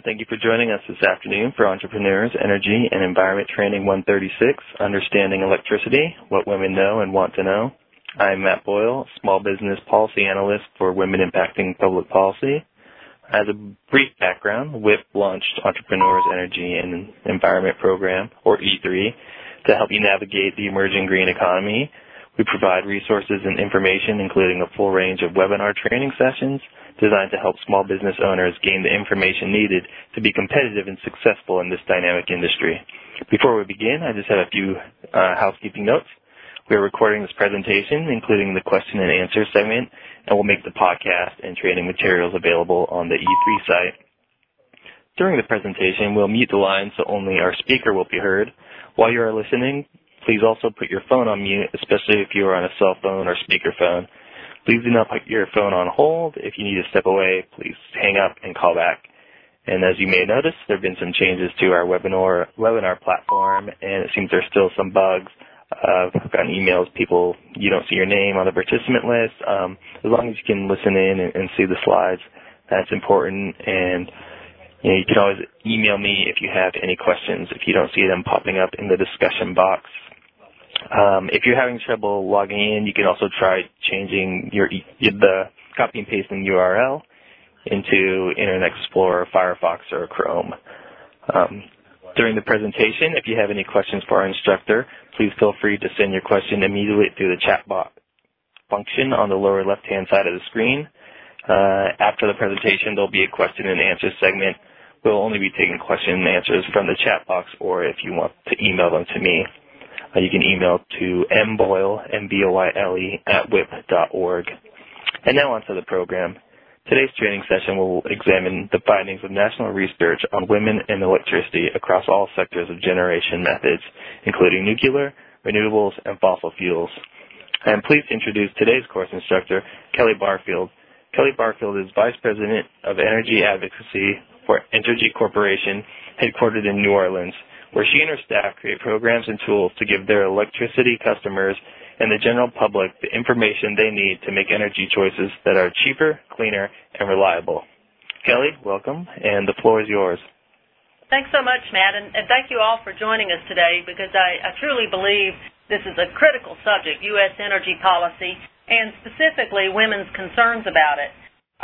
Thank you for joining us this afternoon for Entrepreneurs, Energy, and Environment Training 136, Understanding Electricity, What Women Know and Want to Know. I'm Matt Boyle, Small Business Policy Analyst for Women Impacting Public Policy. As a brief background, WIP launched Entrepreneurs, Energy, and Environment Program, or E3, to help you navigate the emerging green economy. We provide resources and information, including a full range of webinar training sessions designed to help small business owners gain the information needed to be competitive and successful in this dynamic industry. Before we begin, I just have a few housekeeping notes. We are recording this presentation, including the question and answer segment, and we'll make the podcast and training materials available on the E3 site. During the presentation, we'll mute the line so only our speaker will be heard. While you are listening, please also put your phone on mute, especially if you are on a cell phone or speakerphone. Please do not put your phone on hold. If you need to step away, please hang up and call back. And as you may notice, there have been some changes to our webinar platform, and it seems there's still some bugs. I've gotten emails, you don't see your name on the participant list. As long as you can listen in and see the slides, that's important. And you can always email me if you have any questions, if you don't see them popping up in the discussion box. If you're having trouble logging in, you can also try changing the copy and pasting URL into Internet Explorer, Firefox, or Chrome. During the presentation, if you have any questions for our instructor, please feel free to send your question immediately through the chat box function on the lower left-hand side of the screen. After the presentation, there'll be a question and answer segment. We'll only be taking question and answers from the chat box, or if you want to email them to me, you can email to mboyle, M-B-O-Y-L-E, @whip.org. And now on to the program. Today's training session will examine the findings of national research on women and electricity across all sectors of generation methods, including nuclear, renewables, and fossil fuels. I am pleased to introduce today's course instructor, Kelly Barfield. Kelly Barfield is Vice President of Energy Advocacy for Entergy Corporation, headquartered in New Orleans, where she and her staff create programs and tools to give their electricity customers and the general public the information they need to make energy choices that are cheaper, cleaner, and reliable. Kelly, welcome, and the floor is yours. Thanks so much, Matt, and thank you all for joining us today, because I truly believe this is a critical subject, U.S. energy policy, and specifically women's concerns about it.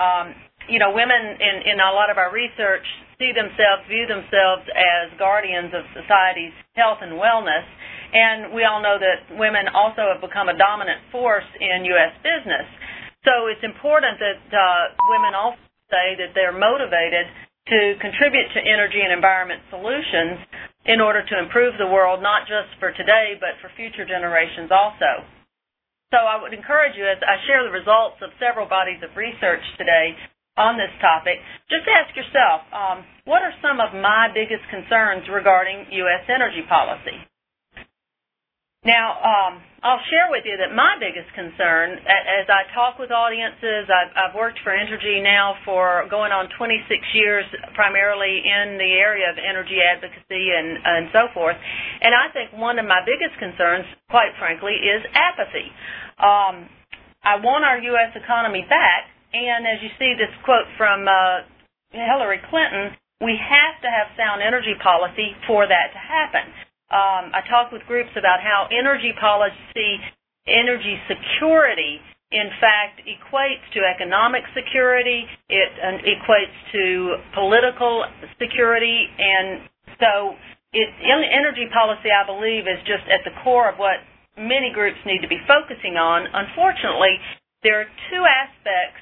Women in a lot of our research view themselves as guardians of society's health and wellness, and we all know that women also have become a dominant force in U.S. business. So it's important that women also say that they're motivated to contribute to energy and environment solutions in order to improve the world, not just for today, but for future generations also. So I would encourage you, as I share the results of several bodies of research today on this topic, just ask yourself, what are some of my biggest concerns regarding U.S. energy policy? Now, I'll share with you that my biggest concern, as I talk with audiences, I've worked for Entergy now for going on 26 years, primarily in the area of energy advocacy and so forth, and I think one of my biggest concerns, quite frankly, is apathy. I want our U.S. economy back, and as you see this quote from Hillary Clinton, we have to have sound energy policy for that to happen. I talk with groups about how energy policy, energy security, in fact, equates to economic security. It equates to political security, and so energy policy, I believe, is just at the core of what many groups need to be focusing on. Unfortunately, there are two aspects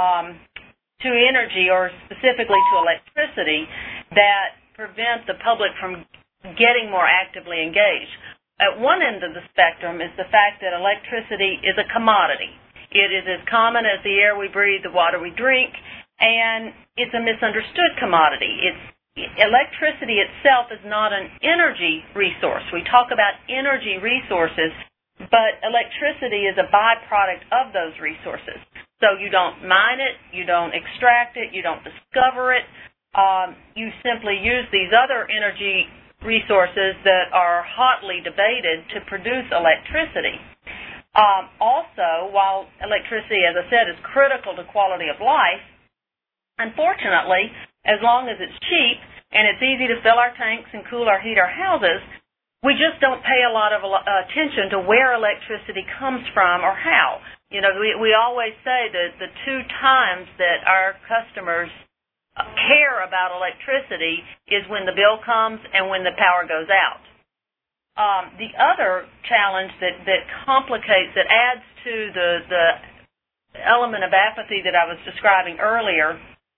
to energy, or specifically to electricity, that prevent the public from getting more actively engaged. At one end of the spectrum is the fact that electricity is a commodity. It is as common as the air we breathe, the water we drink, and it's a misunderstood commodity. Electricity itself is not an energy resource. We talk about energy resources, but electricity is a byproduct of those resources. So you don't mine it, you don't extract it, you don't discover it. You simply use these other energy resources that are hotly debated to produce electricity. Also, while electricity, as I said, is critical to quality of life, unfortunately, as long as it's cheap and it's easy to fill our tanks and cool or heat our houses, we just don't pay a lot of attention to where electricity comes from or how. You know, we always say that the two times that our customers care about electricity is when the bill comes and when the power goes out. The other challenge that complicates, that adds to the element of apathy that I was describing earlier,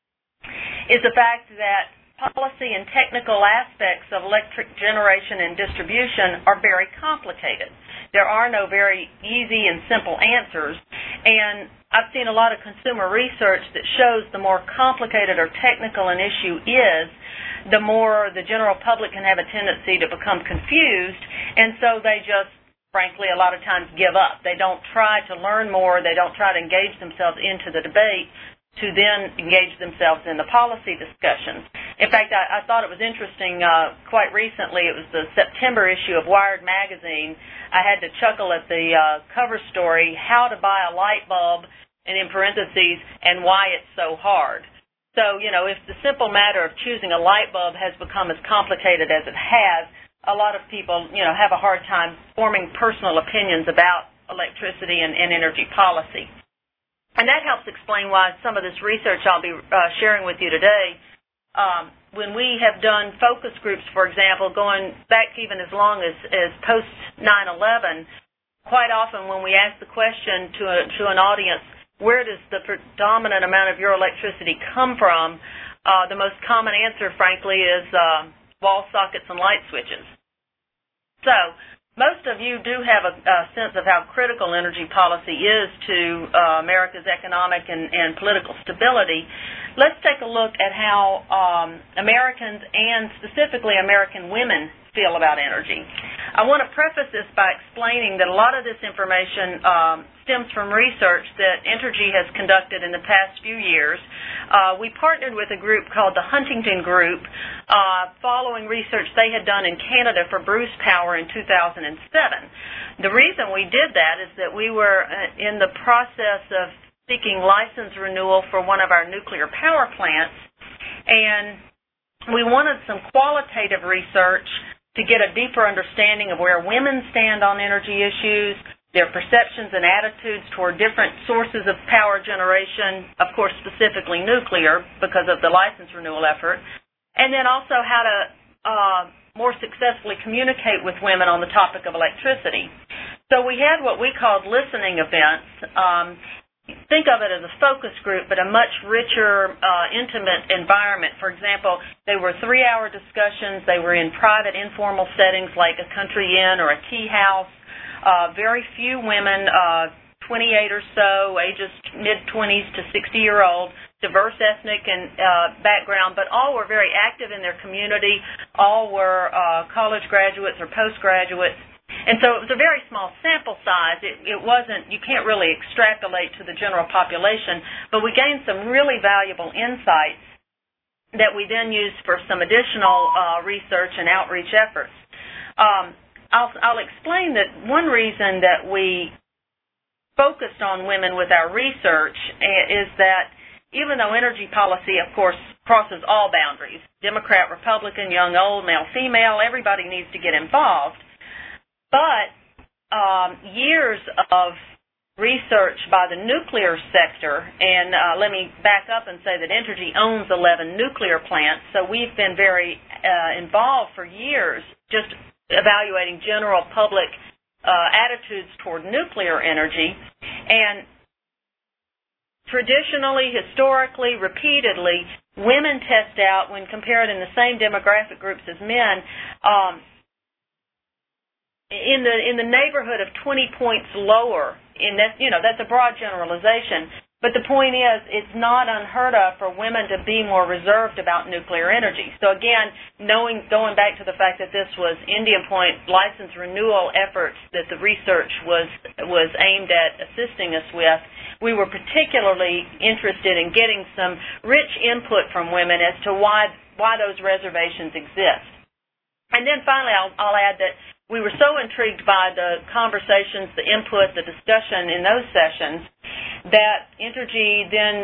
is the fact that policy and technical aspects of electric generation and distribution are very complicated. There are no very easy and simple answers, and I've seen a lot of consumer research that shows the more complicated or technical an issue is, the more the general public can have a tendency to become confused, and so they just, frankly, a lot of times give up. They don't try to learn more. They don't try to engage themselves into the debate to then engage themselves in the policy discussions. In fact, I thought it was interesting quite recently. It was the September issue of Wired magazine. I had to chuckle at the cover story, How to Buy a Light Bulb, and in parentheses, and why it's so hard. So, you know, if the simple matter of choosing a light bulb has become as complicated as it has, a lot of people, you know, have a hard time forming personal opinions about electricity and energy policy. And that helps explain why some of this research I'll be sharing with you today, when we have done focus groups, for example, going back even as long as post 9/11, quite often when we ask the question to an audience, where does the predominant amount of your electricity come from, the most common answer, frankly, is wall sockets and light switches. So most of you do have a sense of how critical energy policy is to America's economic and political stability. Let's take a look at how Americans and specifically American women feel about energy. I want to preface this by explaining that a lot of this information stems from research that Entergy has conducted in the past few years. We partnered with a group called the Huntington Group following research they had done in Canada for Bruce Power in 2007. The reason we did that is that we were in the process of seeking license renewal for one of our nuclear power plants, and we wanted some qualitative research to get a deeper understanding of where women stand on energy issues, their perceptions and attitudes toward different sources of power generation, of course specifically nuclear because of the license renewal effort, and then also how to more successfully communicate with women on the topic of electricity. So we had what we called listening events. Think of it as a focus group, but a much richer, intimate environment. For example, they were 3-hour discussions. They were in private, informal settings like a country inn or a tea house. Very few women, 28 or so, ages mid-20s to 60-year-old, diverse ethnic and background, but all were very active in their community. All were college graduates or postgraduates. And so it was a very small sample size. It wasn't, you can't really extrapolate to the general population, but we gained some really valuable insights that we then used for some additional research and outreach efforts. I'll explain that one reason that we focused on women with our research is that even though energy policy, of course, crosses all boundaries, Democrat, Republican, young, old, male, female, everybody needs to get involved. But years of research by the nuclear sector, and let me back up and say that Entergy owns 11 nuclear plants, so we've been very involved for years just evaluating general public attitudes toward nuclear energy. And traditionally, historically, repeatedly, women test out, when compared in the same demographic groups as men, in the neighborhood of 20 points lower. In that, that's a broad generalization. But the point is, it's not unheard of for women to be more reserved about nuclear energy. So again, going back to the fact that this was Indian Point license renewal efforts that the research was aimed at assisting us with, we were particularly interested in getting some rich input from women as to why those reservations exist. And then finally, I'll add that we were so intrigued by the conversations, the input, the discussion in those sessions that Entergy then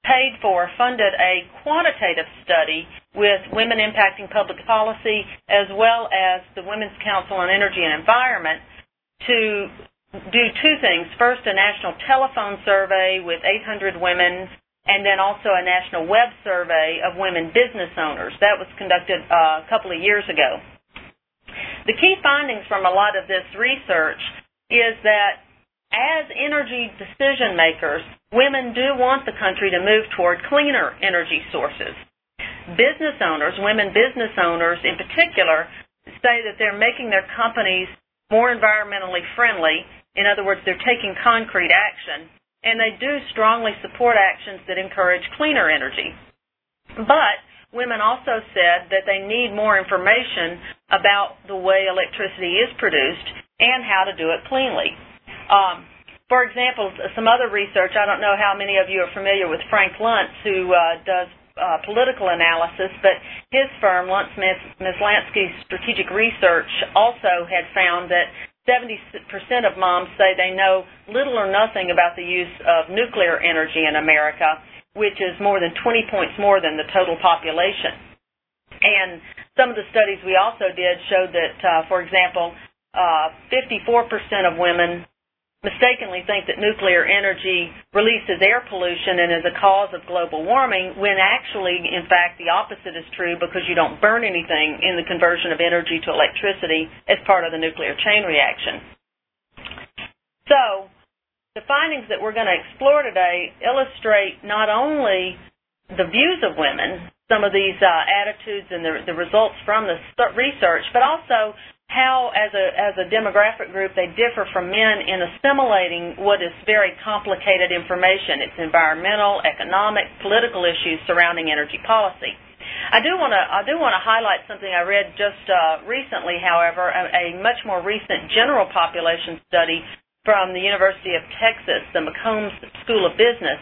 paid for, funded a quantitative study with Women Impacting Public Policy as well as the Women's Council on Energy and Environment to do two things. First, a national telephone survey with 800 women, and then also a national web survey of women business owners. That was conducted a couple of years ago. The key findings from a lot of this research is that as energy decision makers, women do want the country to move toward cleaner energy sources. Business owners, women business owners in particular, say that they're making their companies more environmentally friendly. In other words, they're taking concrete action, and they do strongly support actions that encourage cleaner energy. But women also said that they need more information about the way electricity is produced and how to do it cleanly. For example, some other research, I don't know how many of you are familiar with Frank Luntz, who does political analysis, but his firm, Luntz Maslansky Strategic Research, also had found that 70% of moms say they know little or nothing about the use of nuclear energy in America, which is more than 20 points more than the total population. And some of the studies we also did showed that, for example, 54% of women mistakenly think that nuclear energy releases air pollution and is a cause of global warming, when actually, in fact, the opposite is true, because you don't burn anything in the conversion of energy to electricity as part of the nuclear chain reaction. So, the findings that we're going to explore today illustrate not only the views of women, some of these attitudes and the results from the research, but also how, as a demographic group, they differ from men in assimilating what is very complicated information. It's environmental, economic, political issues surrounding energy policy. I do want to highlight something I read just recently, however, a much more recent general population study from the University of Texas, the McCombs School of Business.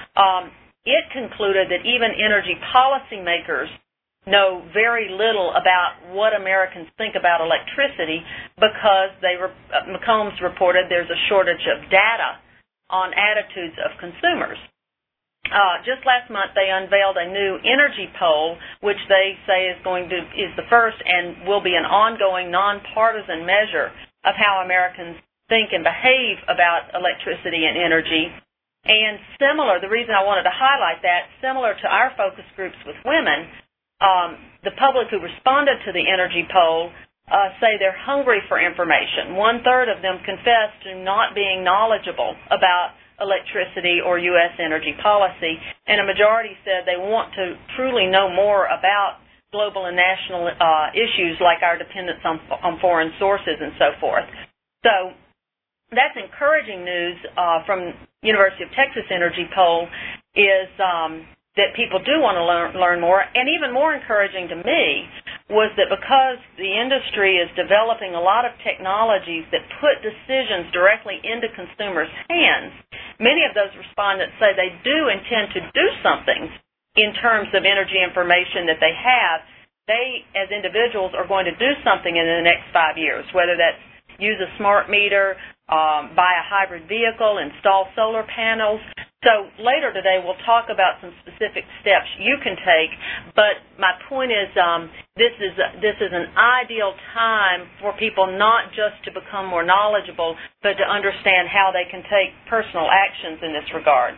It concluded that even energy policymakers know very little about what Americans think about electricity, because McCombs reported there's a shortage of data on attitudes of consumers. Just last month, they unveiled a new energy poll, which they say is the first and will be an ongoing, nonpartisan measure of how Americans think and behave about electricity and energy. And the reason I wanted to highlight that, similar to our focus groups with women, the public who responded to the energy poll say they're hungry for information. 1/3 of them confess to not being knowledgeable about electricity or U.S. energy policy, and a majority said they want to truly know more about global and national issues like our dependence on foreign sources and so forth. So that's encouraging news from University of Texas Energy Poll, is that people do want to learn more. And even more encouraging to me was that because the industry is developing a lot of technologies that put decisions directly into consumers' hands, many of those respondents say they do intend to do something in terms of energy information that they have. They, as individuals, are going to do something in the next 5 years, whether that's use a smart meter, buy a hybrid vehicle, install solar panels. So later today we'll talk about some specific steps you can take, but my point is this is an ideal time for people not just to become more knowledgeable, but to understand how they can take personal actions in this regard.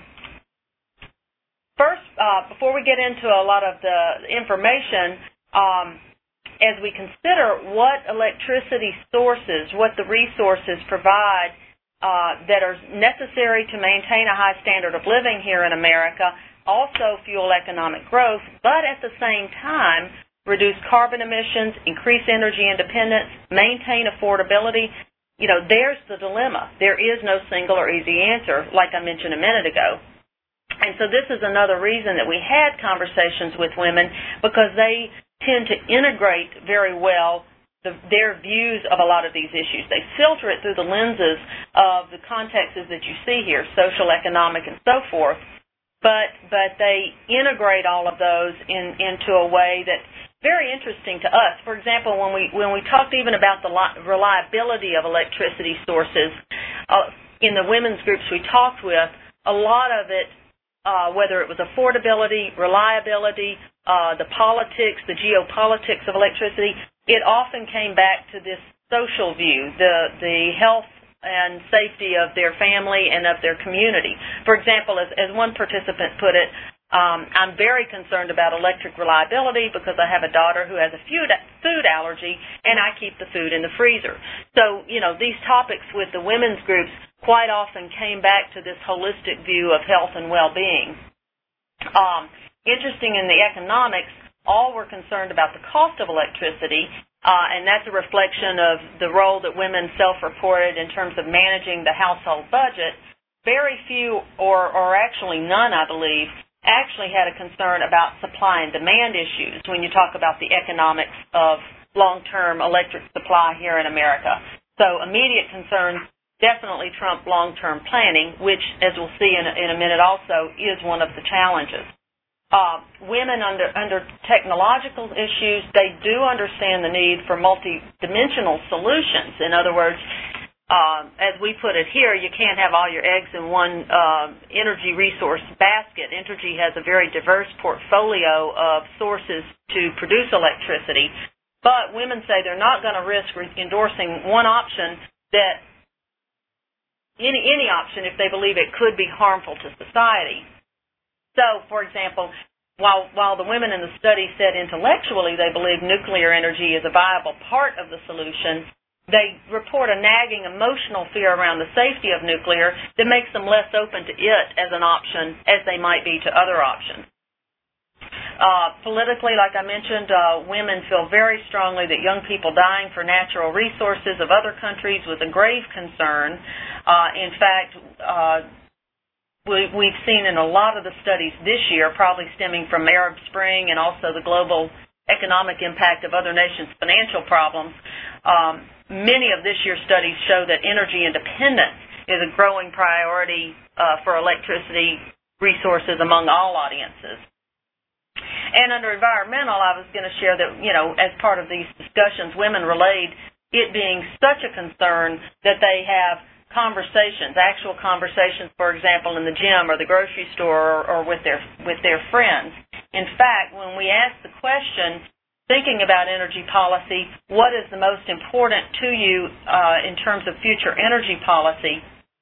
First, before we get into a lot of the information, as we consider what electricity sources, what the resources provide that are necessary to maintain a high standard of living here in America, also fuel economic growth, but at the same time reduce carbon emissions, increase energy independence, maintain affordability. There's the dilemma. There is no single or easy answer, like I mentioned a minute ago. And so this is another reason that we had conversations with women, because they tend to integrate very well their views of a lot of these issues. They filter it through the lenses of the contexts that you see here, social, economic, and so forth, but they integrate all of those into a way that's very interesting to us. For example, when we talked even about the reliability of electricity sources, in the women's groups we talked with, a lot of it whether it was affordability, reliability, the politics, the geopolitics of electricity, it often came back to this social view, the health and safety of their family and of their community. For example, as one participant put it, I'm very concerned about electric reliability because I have a daughter who has a food allergy, and I keep the food in the freezer. So, these topics with the women's groups quite often came back to this holistic view of health and well-being. Interesting in the economics, all were concerned about the cost of electricity, and that's a reflection of the role that women self-reported in terms of managing the household budget. Very few, or actually none, I believe, actually had a concern about supply and demand issues when you talk about the economics of long-term electric supply here in America. So immediate concerns definitely trump long-term planning, which, as we'll see in a minute also, is one of the challenges. Women under technological issues, they do understand the need for multidimensional solutions. In other words, as we put it here, you can't have all your eggs in one energy resource basket. Entergy has a very diverse portfolio of sources to produce electricity, but women say they're not going to risk endorsing one option that any option if they believe it could be harmful to society. So, for example, while the women in the study said intellectually they believe nuclear energy is a viable part of the solution, they report a nagging emotional fear around the safety of nuclear that makes them less open to it as an option as they might be to other options. Politically, like I mentioned, women feel very strongly that young people dying for natural resources of other countries was a grave concern. In fact, we've seen in a lot of the studies this year, probably stemming from Arab Spring and also the global economic impact of other nations' financial problems, many of this year's studies show that energy independence is a growing priority for electricity resources among all audiences. And under environmental, I was going to share that, as part of these discussions, women relayed it being such a concern that they have conversations, actual conversations, for example, in the gym or the grocery store or with their friends. In fact, when we ask the question, thinking about energy policy, what is the most important to you in terms of future energy policy,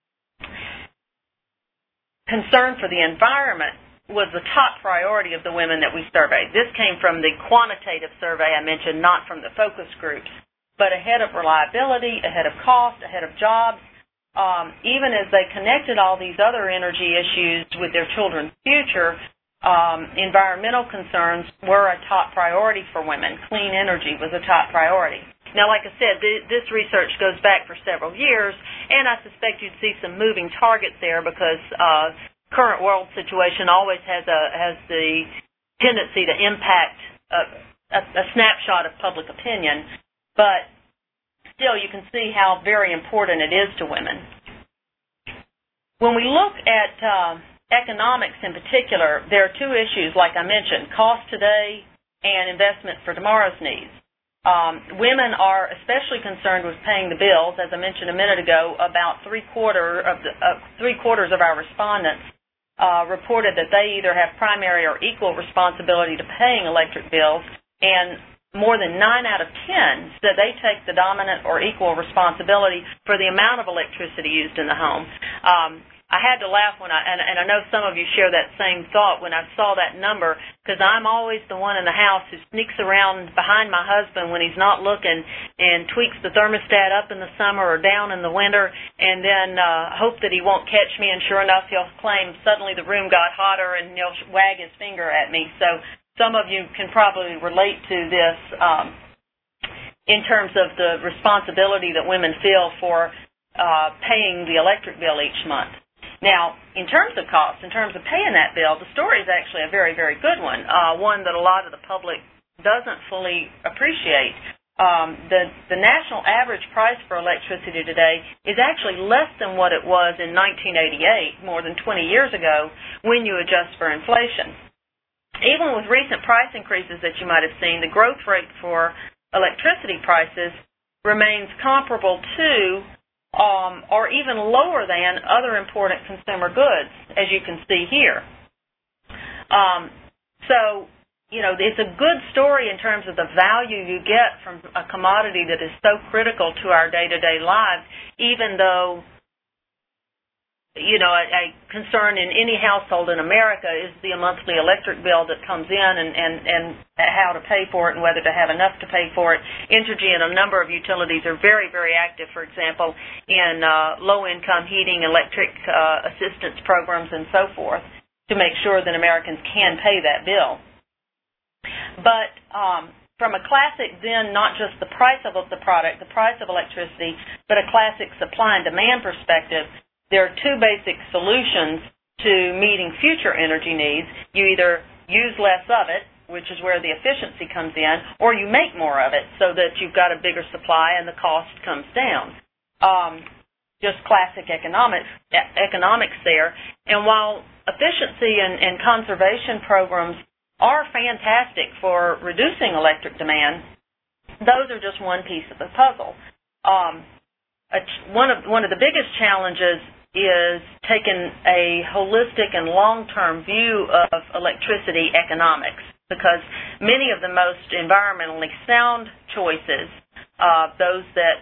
concern for the environment was the top priority of the women that we surveyed. This came from the quantitative survey I mentioned, not from the focus groups, but ahead of reliability, ahead of cost, ahead of jobs. Even as they connected all these other energy issues with their children's future, environmental concerns were a top priority for women. Clean energy was a top priority. Now, like I said, this research goes back for several years, and I suspect you'd see some moving targets there because current world situation always has the tendency to impact a snapshot of public opinion, but still you can see how very important it is to women. When we look at economics in particular, there are two issues, like I mentioned, cost today and investment for tomorrow's needs. Women are especially concerned with paying the bills. As I mentioned a minute ago, about three-quarters of our respondents reported that they either have primary or equal responsibility to paying electric bills, and more than 9 out of 10 said they take the dominant or equal responsibility for the amount of electricity used in the home. I had to laugh when and I know some of you share that same thought when I saw that number, because I'm always the one in the house who sneaks around behind my husband when he's not looking and tweaks the thermostat up in the summer or down in the winter, and then hope that he won't catch me, and sure enough he'll claim suddenly the room got hotter and he'll wag his finger at me. So some of you can probably relate to this in terms of the responsibility that women feel for paying the electric bill each month. Now, in terms of cost, in terms of paying that bill, the story is actually a very, very good one, one that a lot of the public doesn't fully appreciate. The national average price for electricity today is actually less than what it was in 1988, more than 20 years ago, when you adjust for inflation. Even with recent price increases that you might have seen, the growth rate for electricity prices remains comparable to or even lower than other important consumer goods, as you can see here. So, it's a good story in terms of the value you get from a commodity that is so critical to our day-to-day lives, even though, a concern in any household in America is the monthly electric bill that comes in and how to pay for it and whether to have enough to pay for it. Entergy and a number of utilities are very, very active, for example, in low-income heating, electric assistance programs, and so forth to make sure that Americans can pay that bill. But from a classic, then, not just the price of the product, the price of electricity, but a classic supply and demand perspective, there are two basic solutions to meeting future energy needs. You either use less of it, which is where the efficiency comes in, or you make more of it so that you've got a bigger supply and the cost comes down. Just classic economics there. And while efficiency and conservation programs are fantastic for reducing electric demand, those are just one piece of the puzzle. One of the biggest challenges is taking a holistic and long-term view of electricity economics, because many of the most environmentally sound choices, those that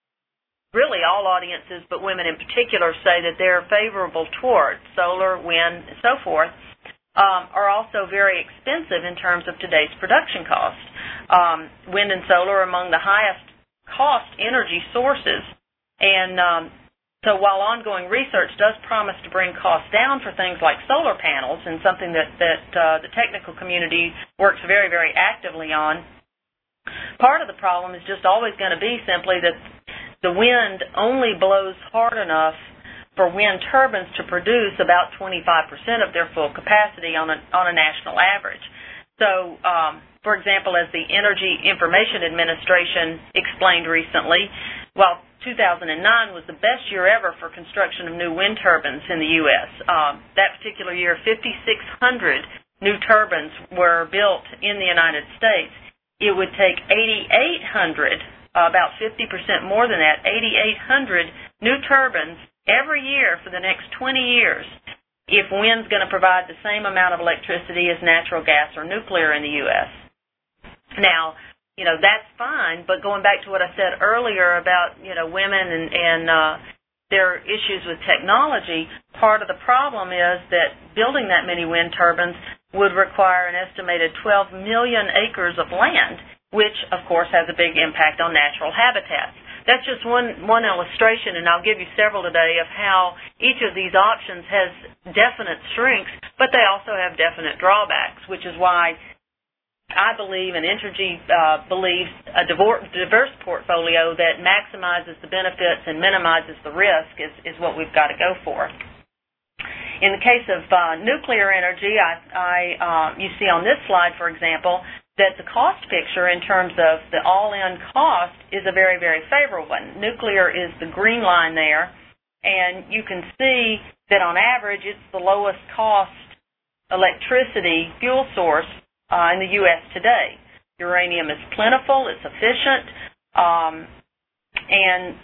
really all audiences, but women in particular, say that they're favorable toward solar, wind, and so forth, are also very expensive in terms of today's production cost. Wind and solar are among the highest cost energy sources, and so while ongoing research does promise to bring costs down for things like solar panels, and something that the technical community works very, very actively on, part of the problem is just always going to be simply that the wind only blows hard enough for wind turbines to produce about 25% of their full capacity on a national average. So, for example, as the Energy Information Administration explained recently, while 2009 was the best year ever for construction of new wind turbines in the U.S. That particular year, 5,600 new turbines were built in the United States. It would take 8,800, about 50% more than that, 8,800 new turbines every year for the next 20 years if wind's going to provide the same amount of electricity as natural gas or nuclear in the U.S. Now, that's fine, but going back to what I said earlier about, women and their issues with technology, part of the problem is that building that many wind turbines would require an estimated 12 million acres of land, which, of course, has a big impact on natural habitats. That's just one illustration, and I'll give you several today, of how each of these options has definite strengths, but they also have definite drawbacks, which is why I believe, and Entergy believes, a diverse portfolio that maximizes the benefits and minimizes the risk is what we've got to go for. In the case of nuclear energy, you see on this slide, for example, that the cost picture in terms of the all-in cost is a very, very favorable one. Nuclear is the green line there, and you can see that on average it's the lowest cost electricity fuel source in the U.S. today. Uranium is plentiful, it's efficient, and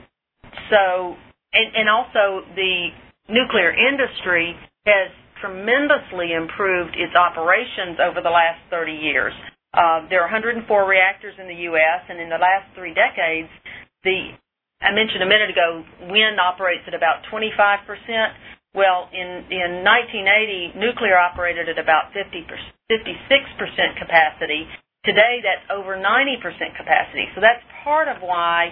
also the nuclear industry has tremendously improved its operations over the last 30 years. There are 104 reactors in the U.S., and in the last 3 decades, I mentioned a minute ago, wind operates at about 25%. Well, in 1980, nuclear operated at about 56% capacity. Today, that's over 90% capacity. So that's part of why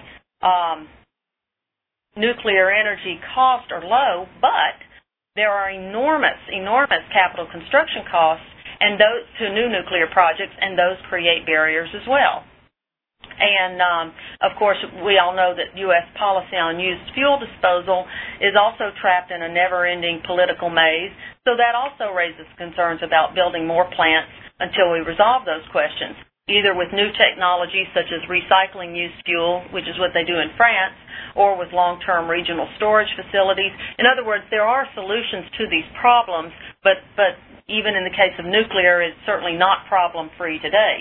nuclear energy costs are low, but there are enormous capital construction costs and those to new nuclear projects, and those create barriers as well. And, of course, we all know that U.S. policy on used fuel disposal is also trapped in a never-ending political maze, so that also raises concerns about building more plants until we resolve those questions, either with new technologies such as recycling used fuel, which is what they do in France, or with long-term regional storage facilities. In other words, there are solutions to these problems, but even in the case of nuclear, it's certainly not problem-free today.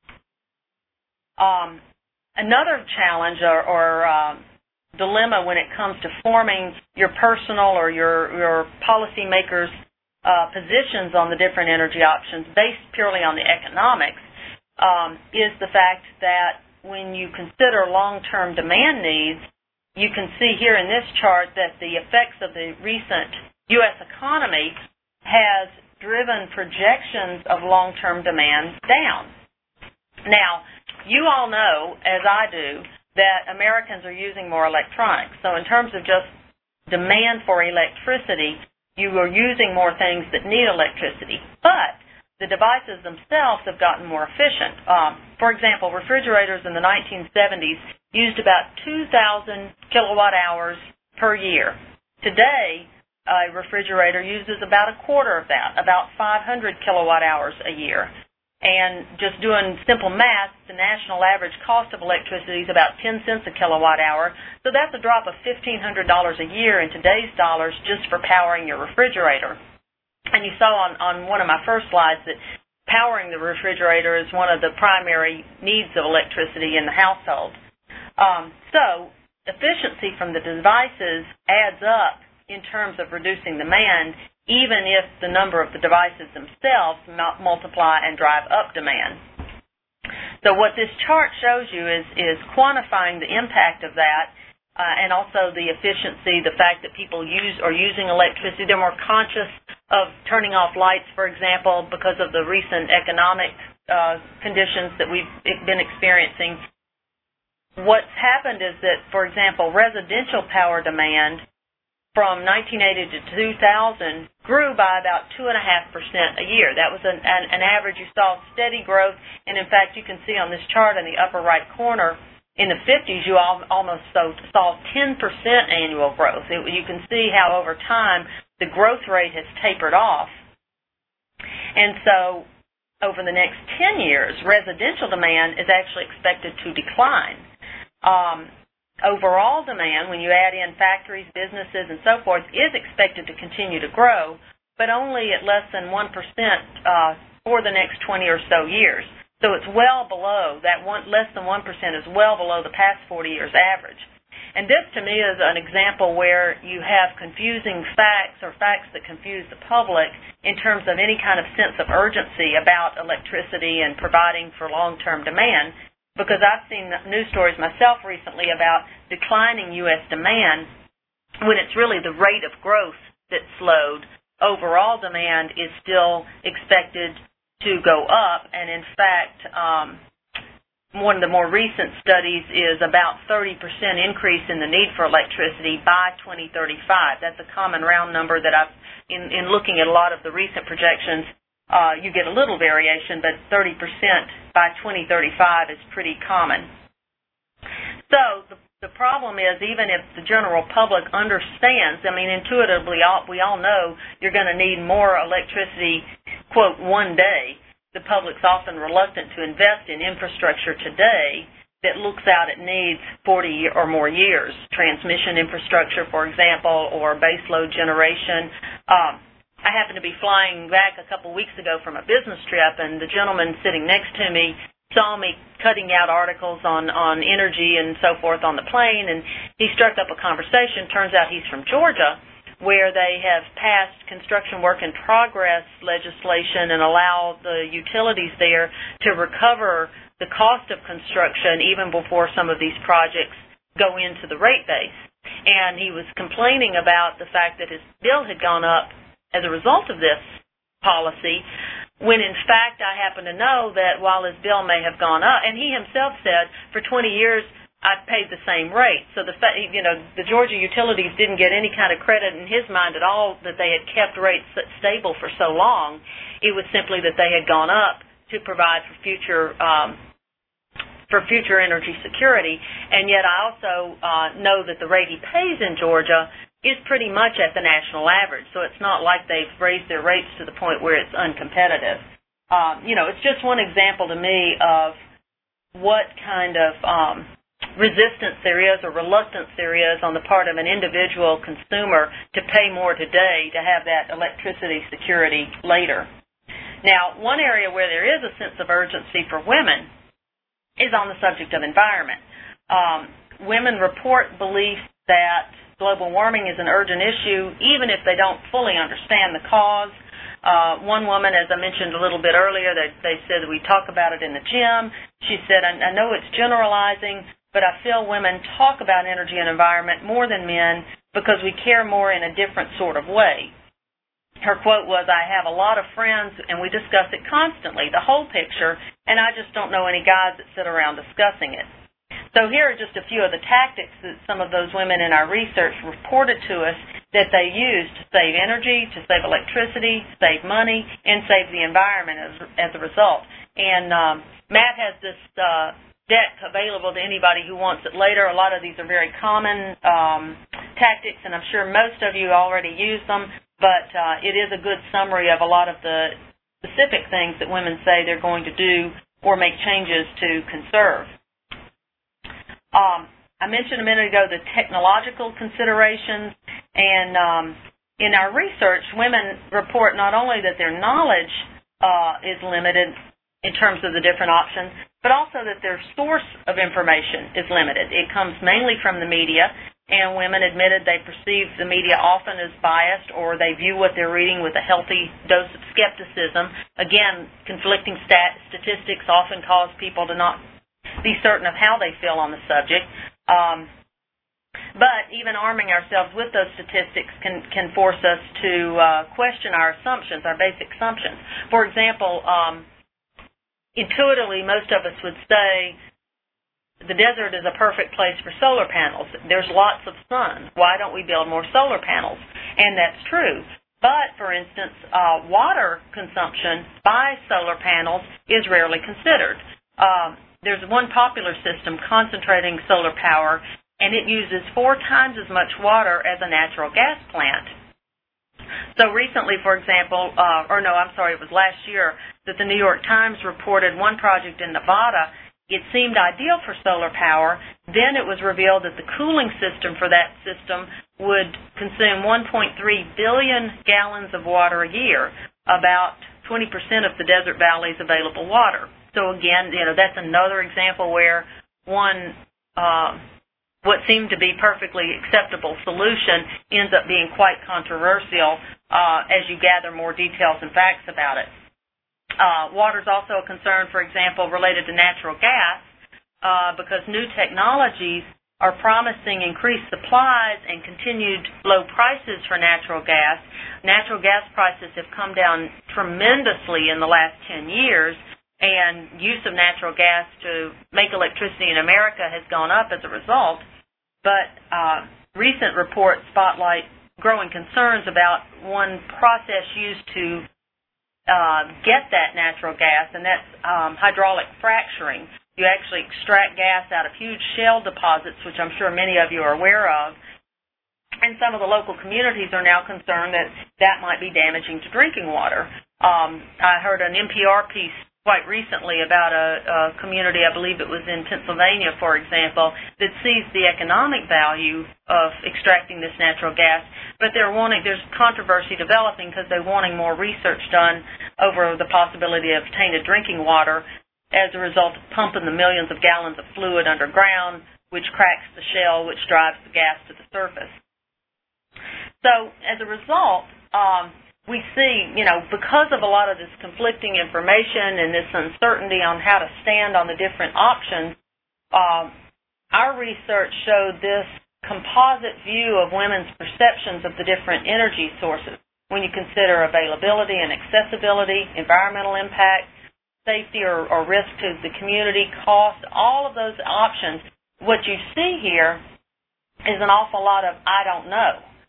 Another challenge or dilemma when it comes to forming your personal or your policymakers' positions on the different energy options based purely on the economics is the fact that when you consider long-term demand needs, you can see here in this chart that the effects of the recent U.S. economy has driven projections of long-term demand down. Now, you all know, as I do, that Americans are using more electronics. So in terms of just demand for electricity, you are using more things that need electricity. But the devices themselves have gotten more efficient. For example, refrigerators in the 1970s used about 2,000 kilowatt hours per year. Today, a refrigerator uses about a quarter of that, about 500 kilowatt hours a year. And just doing simple math, the national average cost of electricity is about 10 cents a kilowatt hour. So that's a drop of $1,500 a year in today's dollars just for powering your refrigerator. And you saw on one of my first slides that powering the refrigerator is one of the primary needs of electricity in the household. So efficiency from the devices adds up in terms of reducing demand, even if the number of the devices themselves multiply and drive up demand. So what this chart shows you is quantifying the impact of that and also the efficiency, the fact that people are using electricity. They're more conscious of turning off lights, for example, because of the recent economic conditions that we've been experiencing. What's happened is that, for example, residential power demand from 1980 to 2000 grew by about 2.5% a year. That was an average. You saw steady growth, and in fact, you can see on this chart in the upper right corner, in the 50s, you almost saw 10% annual growth. You can see how over time the growth rate has tapered off. And so over the next 10 years, residential demand is actually expected to decline. Overall demand, when you add in factories, businesses, and so forth, is expected to continue to grow, but only at less than 1% for the next 20 or so years. So it's well below, less than 1% is well below the past 40 years average. And this, to me, is an example where you have confusing facts or facts that confuse the public in terms of any kind of sense of urgency about electricity and providing for long-term demand. Because I've seen news stories myself recently about declining U.S. demand when it's really the rate of growth that slowed. Overall demand is still expected to go up, and in fact, one of the more recent studies is about 30% increase in the need for electricity by 2035. That's a common round number that in looking at a lot of the recent projections, you get a little variation, but 30% by 2035 is pretty common. So the problem is, even if the general public understands, intuitively we all know you're going to need more electricity, quote, one day, the public's often reluctant to invest in infrastructure today that looks out at needs 40 or more years, transmission infrastructure, for example, or baseload generation. I happened to be flying back a couple weeks ago from a business trip, and the gentleman sitting next to me saw me cutting out articles on energy and so forth on the plane, and he struck up a conversation. Turns out he's from Georgia, where they have passed construction work in progress legislation and allow the utilities there to recover the cost of construction even before some of these projects go into the rate base. And he was complaining about the fact that his bill had gone up as a result of this policy, when in fact I happen to know that while his bill may have gone up, and he himself said for 20 years I've paid the same rate. So the Georgia utilities didn't get any kind of credit in his mind at all that they had kept rates stable for so long. It was simply that they had gone up to provide for future energy security. And yet I also know that the rate he pays in Georgia is pretty much at the national average. So it's not like they've raised their rates to the point where it's uncompetitive. It's just one example to me of what kind of resistance there is or reluctance there is on the part of an individual consumer to pay more today to have that electricity security later. Now, one area where there is a sense of urgency for women is on the subject of environment. Women report beliefs that global warming is an urgent issue, even if they don't fully understand the cause One woman, as I mentioned a little bit earlier, they said that we talk about it in the gym. She said, I know it's generalizing, but I feel women talk about energy and environment more than men because we care more in a different sort of way. Her quote was, I have a lot of friends, and we discuss it constantly, the whole picture, and I just don't know any guys that sit around discussing it. So here are just a few of the tactics that some of those women in our research reported to us that they use to save energy, to save electricity, save money, and save the environment as a result. And Matt has this deck available to anybody who wants it later. A lot of these are very common tactics, and I'm sure most of you already use them, but it is a good summary of a lot of the specific things that women say they're going to do or make changes to conserve. I mentioned a minute ago the technological considerations, and in our research, women report not only that their knowledge is limited in terms of the different options, but also that their source of information is limited. It comes mainly from the media, and women admitted they perceive the media often as biased, or they view what they're reading with a healthy dose of skepticism. Again, conflicting statistics often cause people to not be certain of how they feel on the subject. But even arming ourselves with those statistics can force us to question our assumptions, our basic assumptions. For example, intuitively, most of us would say the desert is a perfect place for solar panels. There's lots of sun. Why don't we build more solar panels? And that's true. But, for instance, water consumption by solar panels is rarely considered. There's one popular system concentrating solar power, and it uses 4 times as much water as a natural gas plant. So recently, for example, it was last year, that the New York Times reported one project in Nevada. It seemed ideal for solar power. Then it was revealed that the cooling system for that system would consume 1.3 billion gallons of water a year, about 20% of the desert valley's available water. So again, that's another example where what seemed to be perfectly acceptable solution ends up being quite controversial as you gather more details and facts about it. Water is also a concern, for example, related to natural gas because new technologies are promising increased supplies and continued low prices for natural gas. Natural gas prices have come down tremendously in the last 10 years, and use of natural gas to make electricity in America has gone up as a result. But recent reports spotlight growing concerns about one process used to get that natural gas, and that's hydraulic fracturing. You actually extract gas out of huge shale deposits, which I'm sure many of you are aware of. And some of the local communities are now concerned that that might be damaging to drinking water. I heard an NPR piece quite recently about a community, I believe it was in Pennsylvania, for example, that sees the economic value of extracting this natural gas, but there's controversy developing because they're wanting more research done over the possibility of tainted drinking water as a result of pumping the millions of gallons of fluid underground, which cracks the shell, which drives the gas to the surface. So as a result, we see, because of a lot of this conflicting information and this uncertainty on how to stand on the different options, our research showed this composite view of women's perceptions of the different energy sources. When you consider availability and accessibility, environmental impact, safety or risk to the community, cost, all of those options, what you see here is an awful lot of I don't know.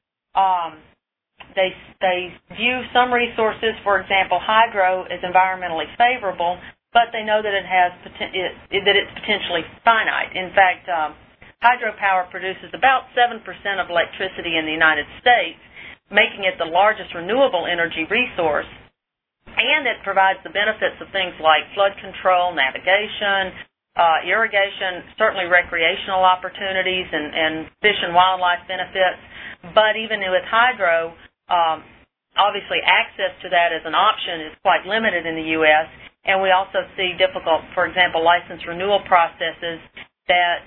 They view some resources, for example, hydro, as environmentally favorable, but they know that it's potentially finite. In fact, hydropower produces about 7% of electricity in the United States, making it the largest renewable energy resource, and it provides the benefits of things like flood control, navigation, irrigation, certainly recreational opportunities, and fish and wildlife benefits. But even with hydro, obviously access to that as an option is quite limited in the U.S., and we also see difficult, for example, license renewal processes that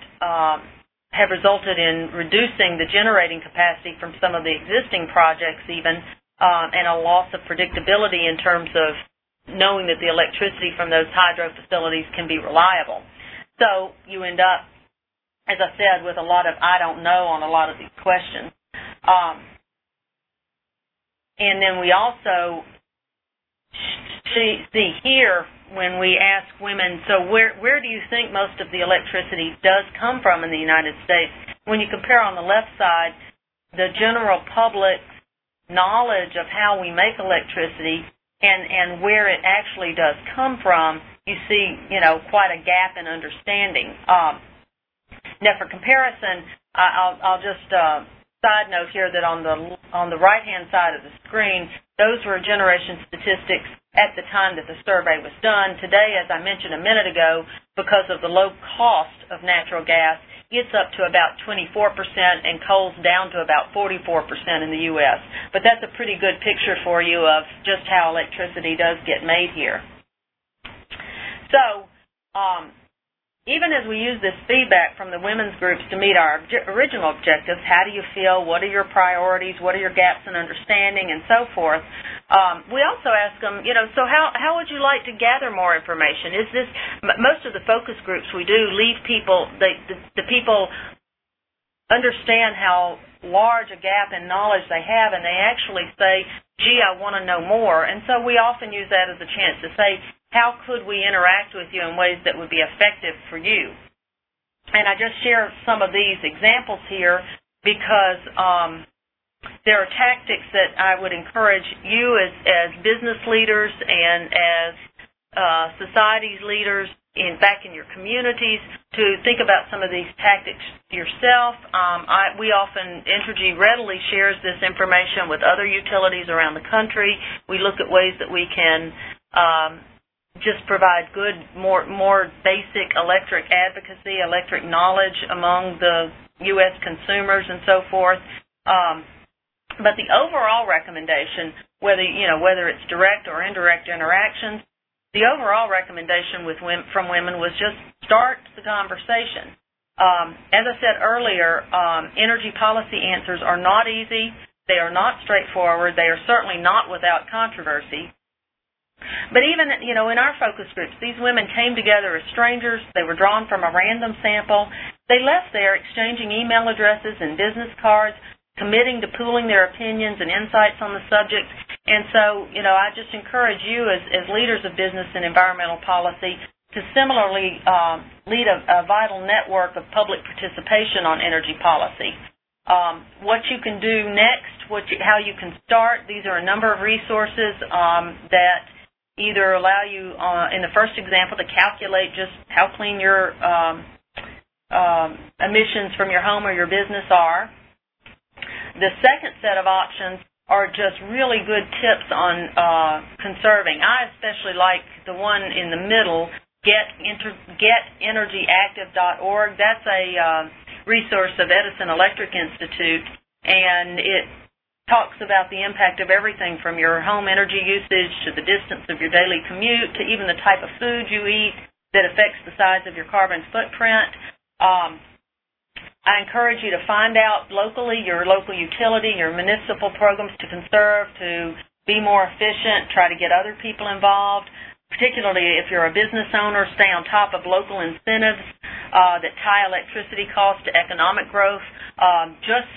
have resulted in reducing the generating capacity from some of the existing projects even and a loss of predictability in terms of knowing that the electricity from those hydro facilities can be reliable. So you end up, as I said, with a lot of I don't know on a lot of these questions. And then we also see here when we ask women, so where do you think most of the electricity does come from in the United States? When you compare on the left side the general public's knowledge of how we make electricity and where it actually does come from, you see, quite a gap in understanding. Now, for comparison, I'll just side note here that on the right-hand side of the screen, those were generation statistics at the time that the survey was done. Today, as I mentioned a minute ago, because of the low cost of natural gas, it's up to about 24% and coal's down to about 44% in the U.S. But that's a pretty good picture for you of just how electricity does get made here. So, even as we use this feedback from the women's groups to meet our original objectives, how do you feel, what are your priorities, what are your gaps in understanding, and so forth, we also ask them, so how would you like to gather more information? Is this, most of the focus groups we do leave people, the people understand how large a gap in knowledge they have, and they actually say, gee, I want to know more. And so we often use that as a chance to say, how could we interact with you in ways that would be effective for you? And I just share some of these examples here because there are tactics that I would encourage you as business leaders and as society's leaders back in your communities to think about some of these tactics yourself. We often, Entergy readily shares this information with other utilities around the country. We look at ways that we can just provide good, more basic electric advocacy, electric knowledge among the U.S. consumers and so forth. But the overall recommendation, whether it's direct or indirect interactions, the overall recommendation from women was just start the conversation. As I said earlier, energy policy answers are not easy. They are not straightforward. They are certainly not without controversy. But even, in our focus groups, these women came together as strangers. They were drawn from a random sample. They left there exchanging email addresses and business cards, committing to pooling their opinions and insights on the subject. And so, I just encourage you as leaders of business and environmental policy to similarly lead a vital network of public participation on energy policy. What you can do next, how you can start, these are a number of resources that either allow you, in the first example, to calculate just how clean your emissions from your home or your business are. The second set of options are just really good tips on conserving. I especially like the one in the middle, getenergyactive.org. That's a resource of Edison Electric Institute, and it talks about the impact of everything from your home energy usage to the distance of your daily commute to even the type of food you eat that affects the size of your carbon footprint. I encourage you to find out locally, your local utility, your municipal programs to conserve, to be more efficient, try to get other people involved. Particularly if you're a business owner, stay on top of local incentives that tie electricity costs to economic growth. Just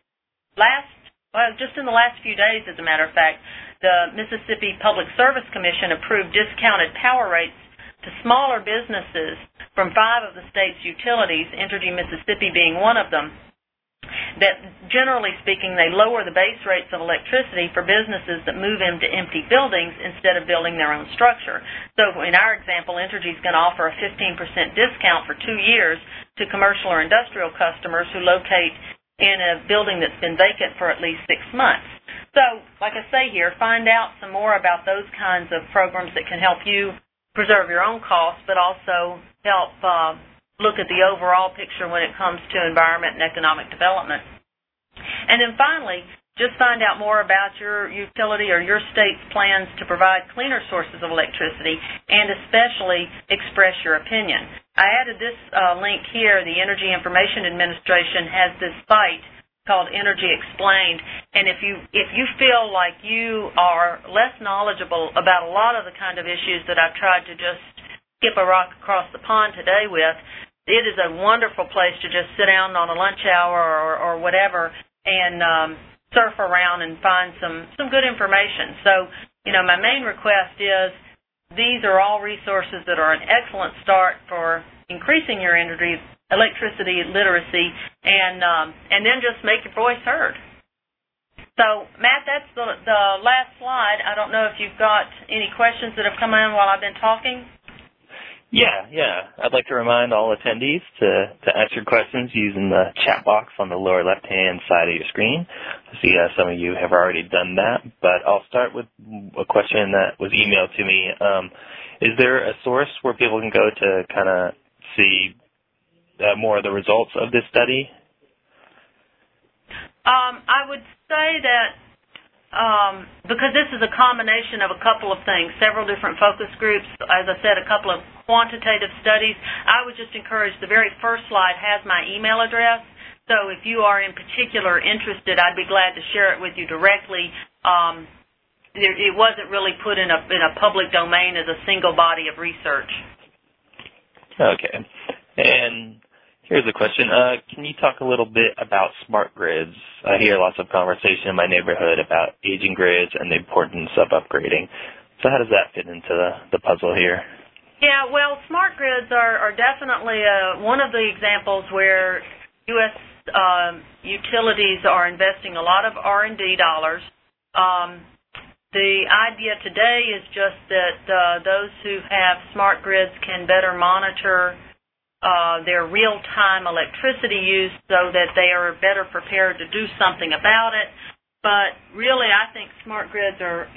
in the last few days, as a matter of fact, the Mississippi Public Service Commission approved discounted power rates to smaller businesses from 5 of the state's utilities, Entergy Mississippi being one of them, that generally speaking, they lower the base rates of electricity for businesses that move into empty buildings instead of building their own structure. So in our example, Entergy is going to offer a 15% discount for 2 years to commercial or industrial customers who locate in a building that's been vacant for at least 6 months. So, like I say here, find out some more about those kinds of programs that can help you preserve your own costs, but also help look at the overall picture when it comes to environment and economic development. And then finally, just find out more about your utility or your state's plans to provide cleaner sources of electricity and especially express your opinion. I added this link here. The Energy Information Administration has this site called Energy Explained, And if you feel like you are less knowledgeable about a lot of the kind of issues that I've tried to just skip a rock across the pond today with, it is a wonderful place to just sit down on a lunch hour or whatever and surf around and find some good information. So, my main request is these are all resources that are an excellent start for increasing your electricity literacy, and then just make your voice heard. So, Matt, that's the last slide. I don't know if you've got any questions that have come in while I've been talking. Yeah. I'd like to remind all attendees to answer questions using the chat box on the lower left-hand side of your screen. I see some of you have already done that, but I'll start with a question that was emailed to me. Is there a source where people can go to kind of see more of the results of this study? I would say that because this is a combination of a couple of things, several different focus groups, as I said, a couple of quantitative studies, I would just encourage the very first slide has my email address. So if you are in particular interested, I'd be glad to share it with you directly. It wasn't really put in a public domain as a single body of research. Okay. And here's a question. Can you talk a little bit about smart grids? I hear lots of conversation in my neighborhood about aging grids and the importance of upgrading. So how does that fit into the puzzle here? Yeah, well, smart grids are definitely one of the examples where U.S. Utilities are investing a lot of R&D dollars. The idea today is just that those who have smart grids can better monitor their real-time electricity use so that they are better prepared to do something about it. But really, I think smart grids are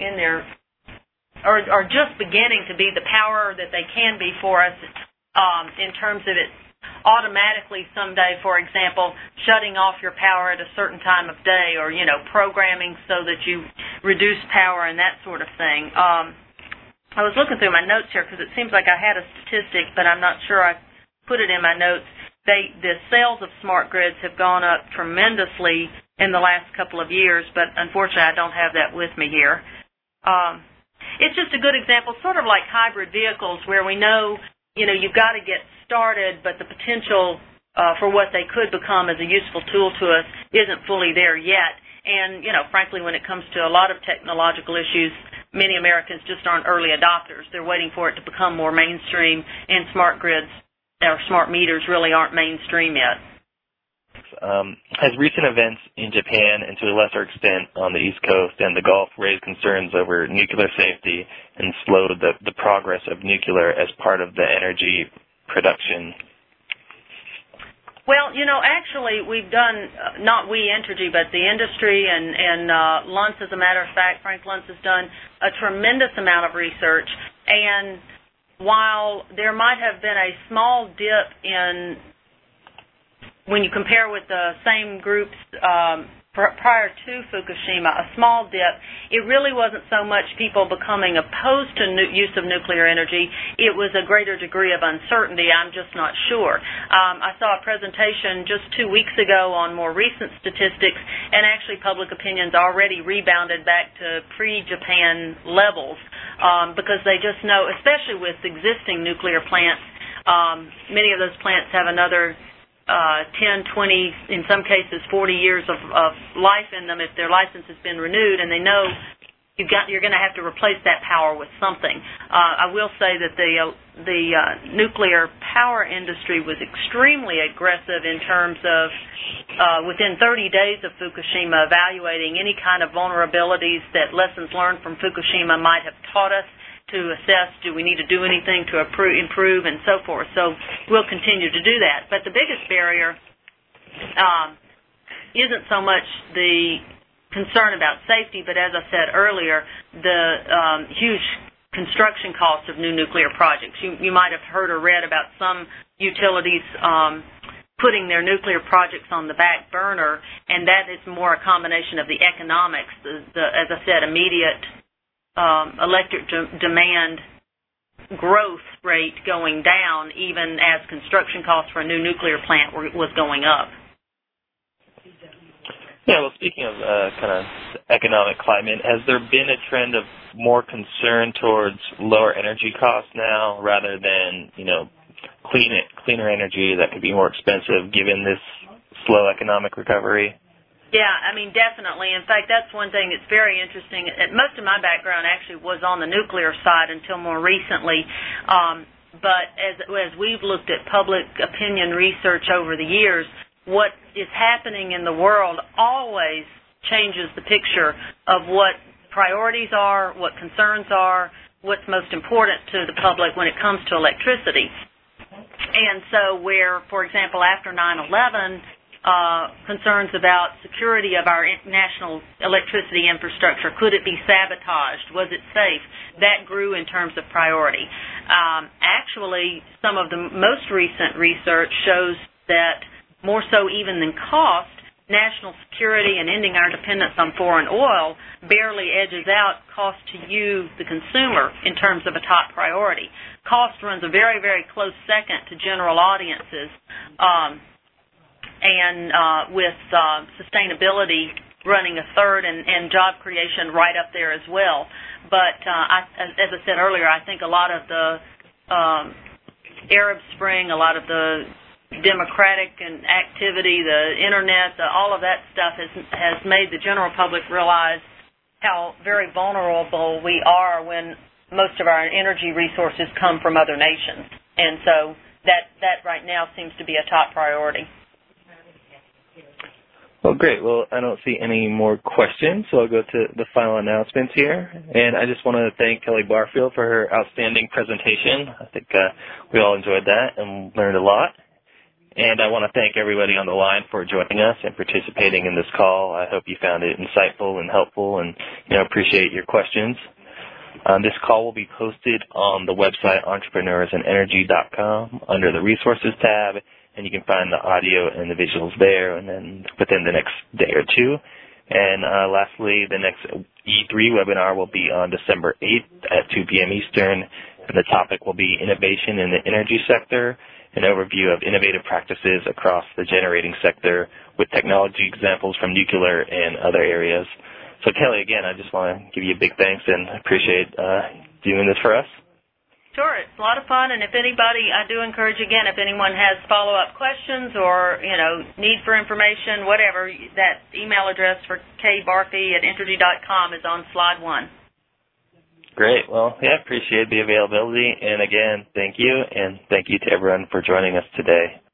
are just beginning to be the power that they can be for us in terms of it automatically someday, for example, shutting off your power at a certain time of day or, programming so that you reduce power and that sort of thing. I was looking through my notes here because it seems like I had a statistic, but I'm not sure I put it in my notes. The sales of smart grids have gone up tremendously in the last couple of years, but unfortunately I don't have that with me here. It's just a good example, sort of like hybrid vehicles where we know, you've got to get started, but the potential for what they could become as a useful tool to us isn't fully there yet. And, frankly, when it comes to a lot of technological issues, many Americans just aren't early adopters. They're waiting for it to become more mainstream, and smart grids or smart meters really aren't mainstream yet. Has recent events in Japan and to a lesser extent on the East Coast and the Gulf raised concerns over nuclear safety and slowed the progress of nuclear as part of the energy production? Well, actually we've done, not we, Entergy, but the industry and Luntz, as a matter of fact, Frank Luntz has done a tremendous amount of research. And while there might have been a small dip in when you compare with the same groups prior to Fukushima, a small dip, it really wasn't so much people becoming opposed to use of nuclear energy. It was a greater degree of uncertainty. I'm just not sure. I saw a presentation just 2 weeks ago on more recent statistics, and actually public opinion's already rebounded back to pre-Japan levels because they just know, especially with existing nuclear plants, many of those plants have another 10, 20, in some cases 40 years of life in them if their license has been renewed, and they know you're going to have to replace that power with something. I will say that the nuclear power industry was extremely aggressive in terms of within 30 days of Fukushima evaluating any kind of vulnerabilities that lessons learned from Fukushima might have taught us, to assess, do we need to do anything to improve, and so forth. So we'll continue to do that. But the biggest barrier isn't so much the concern about safety, but as I said earlier, the huge construction costs of new nuclear projects. You might have heard or read about some utilities putting their nuclear projects on the back burner, and that is more a combination of the economics, as I said, immediate electric demand growth rate going down, even as construction costs for a new nuclear plant was going up. Yeah, well, speaking of kind of economic climate, has there been a trend of more concern towards lower energy costs now rather than, cleaner energy that could be more expensive given this slow economic recovery? Yeah, definitely. In fact, that's one thing that's very interesting. Most of my background actually was on the nuclear side until more recently. But as we've looked at public opinion research over the years, what is happening in the world always changes the picture of what priorities are, what concerns are, what's most important to the public when it comes to electricity. And so where, for example, after 9/11, concerns about security of our national electricity infrastructure, could it be sabotaged, was it safe, that grew in terms of priority. Actually, some of the most recent research shows that more so even than cost, national security and ending our dependence on foreign oil barely edges out cost to you, the consumer, in terms of a top priority. Cost runs a very, very close second to general audiences, and with sustainability running a third and job creation right up there as well. But as I said earlier, I think a lot of the Arab Spring, a lot of the democratic and activity, the internet, all of that stuff has made the general public realize how very vulnerable we are when most of our energy resources come from other nations. And so that right now seems to be a top priority. Well, great. Well, I don't see any more questions, so I'll go to the final announcements here. And I just want to thank Kelly Barfield for her outstanding presentation. I think we all enjoyed that and learned a lot. And I want to thank everybody on the line for joining us and participating in this call. I hope you found it insightful and helpful and, appreciate your questions. This call will be posted on the website entrepreneursandenergy.com under the Resources tab, and you can find the audio and the visuals there and then within the next day or two. And lastly, the next E3 webinar will be on December 8th at 2 p.m. Eastern, and the topic will be Innovation in the Energy Sector, an overview of innovative practices across the generating sector with technology examples from nuclear and other areas. So, Kelly, again, I just want to give you a big thanks and appreciate doing this for us. Sure, it's a lot of fun, and if anybody, I do encourage, again, if anyone has follow-up questions or, need for information, whatever, that email address for kbarkey@entergy.com is on slide 1. Great. Well, appreciate the availability. And again, thank you. And thank you to everyone for joining us today.